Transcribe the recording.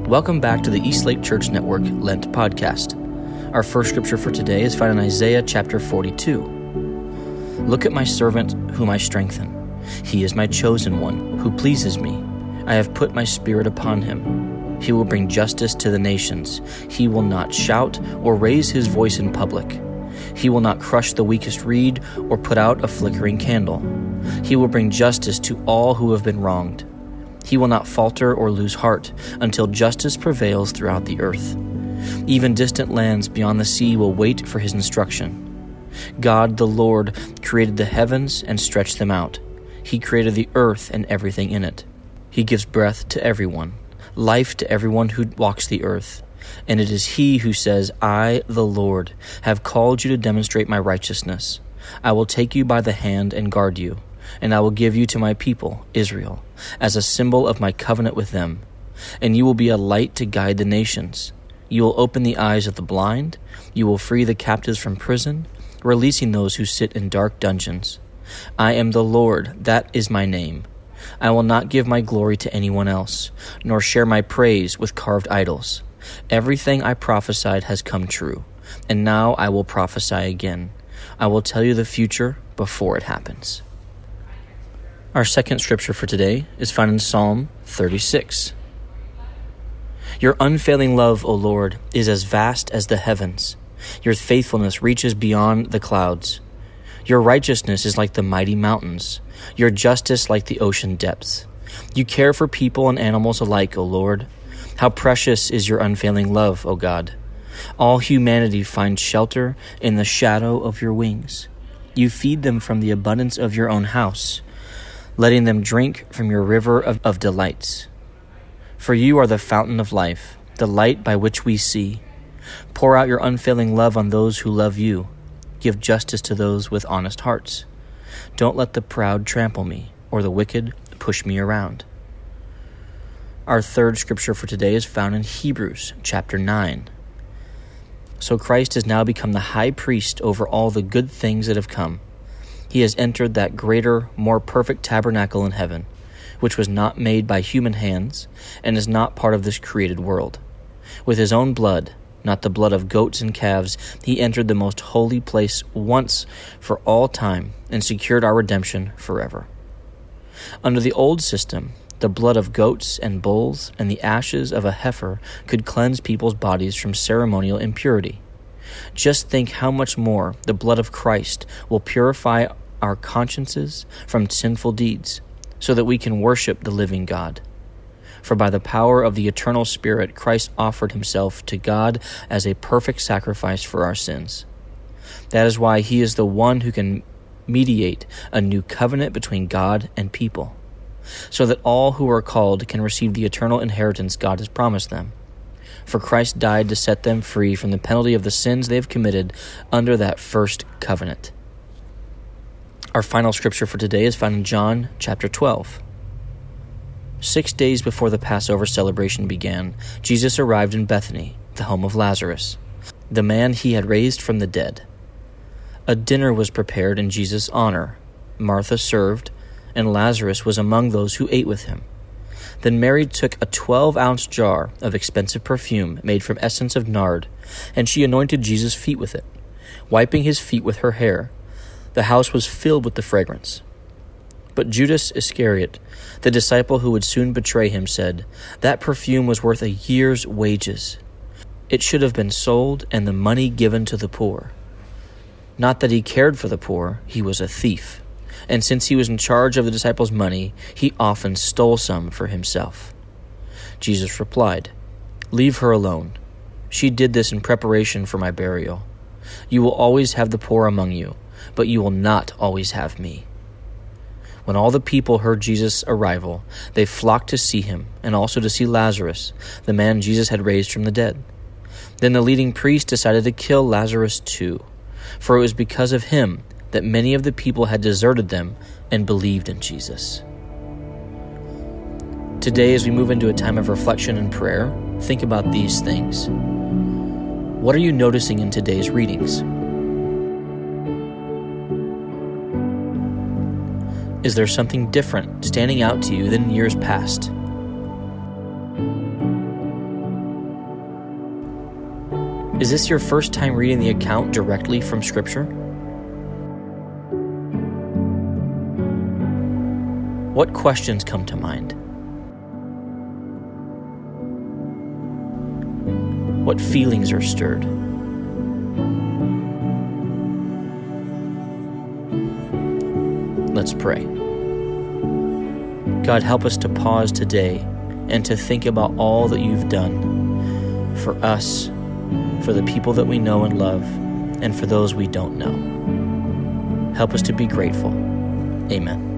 Welcome back to the Eastlake Church Network Lent Podcast. Our first scripture for today is found in Isaiah chapter 42. Look at my servant whom I strengthen. He is my chosen one, who pleases me. I have put my spirit upon him. He will bring justice to the nations. He will not shout or raise his voice in public. He will not crush the weakest reed or put out a flickering candle. He will bring justice to all who have been wronged. He will not falter or lose heart until justice prevails throughout the earth. Even distant lands beyond the sea will wait for his instruction. God, the Lord, created the heavens and stretched them out. He created the earth and everything in it. He gives breath to everyone, life to everyone who walks the earth. And it is he who says, I, the Lord, have called you to demonstrate my righteousness. I will take you by the hand and guard you, and I will give you to my people, Israel, as a symbol of my covenant with them. And you will be a light to guide the nations. You will open the eyes of the blind. You will free the captives from prison, releasing those who sit in dark dungeons. I am the Lord, that is my name. I will not give my glory to anyone else, nor share my praise with carved idols. Everything I prophesied has come true, and now I will prophesy again. I will tell you the future before it happens. Our second scripture for today is found in Psalm 36. Your unfailing love, O Lord, is as vast as the heavens. Your faithfulness reaches beyond the clouds. Your righteousness is like the mighty mountains, your justice like the ocean depths. You care for people and animals alike, O Lord. How precious is your unfailing love, O God. All humanity finds shelter in the shadow of your wings. You feed them from the abundance of your own house, letting them drink from your river of delights. For you are the fountain of life, the light by which we see. Pour out your unfailing love on those who love you. Give justice to those with honest hearts. Don't let the proud trample me, or the wicked push me around. Our third scripture for today is found in Hebrews chapter 9. So Christ has now become the high priest over all the good things that have come. He has entered that greater, more perfect tabernacle in heaven, which was not made by human hands and is not part of this created world. With his own blood, not the blood of goats and calves, he entered the most holy place once for all time and secured our redemption forever. Under the old system, the blood of goats and bulls and the ashes of a heifer could cleanse people's bodies from ceremonial impurity. Just think how much more the blood of Christ will purify our consciences from sinful deeds, so that we can worship the living God. For by the power of the eternal Spirit, Christ offered himself to God as a perfect sacrifice for our sins. That is why he is the one who can mediate a new covenant between God and people, so that all who are called can receive the eternal inheritance God has promised them. For Christ died to set them free from the penalty of the sins they have committed under that first covenant. Our final scripture for today is found in John chapter 12. 6 days before the Passover celebration began, Jesus arrived in Bethany, the home of Lazarus, the man he had raised from the dead. A dinner was prepared in Jesus' honor. Martha served, and Lazarus was among those who ate with him. Then Mary took a 12-ounce jar of expensive perfume made from essence of nard, and she anointed Jesus' feet with it, wiping his feet with her hair. The house was filled with the fragrance. But Judas Iscariot, the disciple who would soon betray him, said, That perfume was worth a year's wages. It should have been sold and the money given to the poor. Not that he cared for the poor, he was a thief. And since he was in charge of the disciples' money, he often stole some for himself. Jesus replied, Leave her alone. She did this in preparation for my burial. You will always have the poor among you, but you will not always have me. When all the people heard Jesus' arrival, they flocked to see him and also to see Lazarus, the man Jesus had raised from the dead. Then the leading priest decided to kill Lazarus too, for it was because of him that many of the people had deserted them and believed in Jesus. Today, as we move into a time of reflection and prayer, think about these things. What are you noticing in today's readings? Is there something different standing out to you than in years past? Is this your first time reading the account directly from Scripture? What questions come to mind? What feelings are stirred? Let's pray. God, help us to pause today and to think about all that you've done for us, for the people that we know and love, and for those we don't know. Help us to be grateful. Amen.